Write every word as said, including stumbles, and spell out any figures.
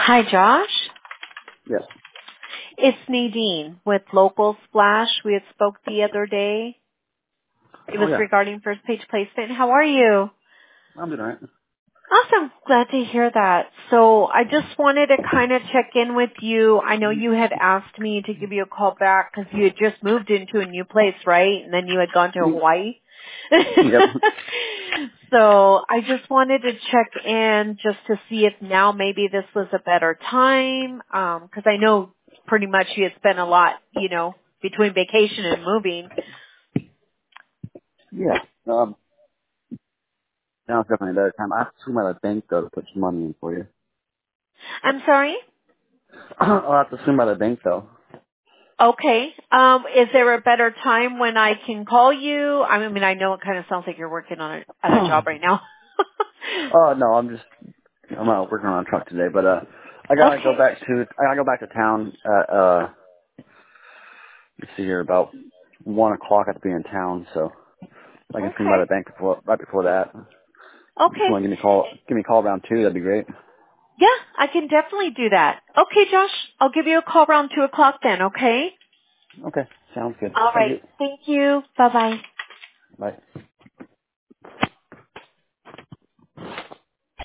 Hi, Josh. Yes. It's Nadine with Local Splash. We had spoke the other day. It Oh was yeah. regarding first page placement. How are you? I'm doing alright. Awesome. Glad to hear that. So I just wanted to kind of check in with you. I know you had asked me to give you a call back because you had just moved into a new place, right? And then you had gone to Hawaii. Yep. So I just wanted to check in just to see if now maybe this was a better time. Um, 'cause I know pretty much you had spent a lot, you know, between vacation and moving. Yeah. Um. Now it's definitely a better time. I have to swim at a bank though to put some money in for you. I'm sorry? I'll have to swim at a bank though. Okay. Um, is there a better time when I can call you? I mean, I know it kind of sounds like you're working on a, at a job right now. Oh no, I'm just I'm out working on a truck today, but uh, I gotta go Okay. back to I gotta go back to town. At, uh, let's see here, about one o'clock. I have to be in town, so I can swim by Okay. the bank before right before that. If you Okay. want to give me a call, give me a call around two. That'd be great. Yeah, I can definitely do that. Okay, Josh, I'll give you a call around two o'clock then, okay? Okay, sounds good. All Thank right. you. Thank you. Bye-bye. Bye.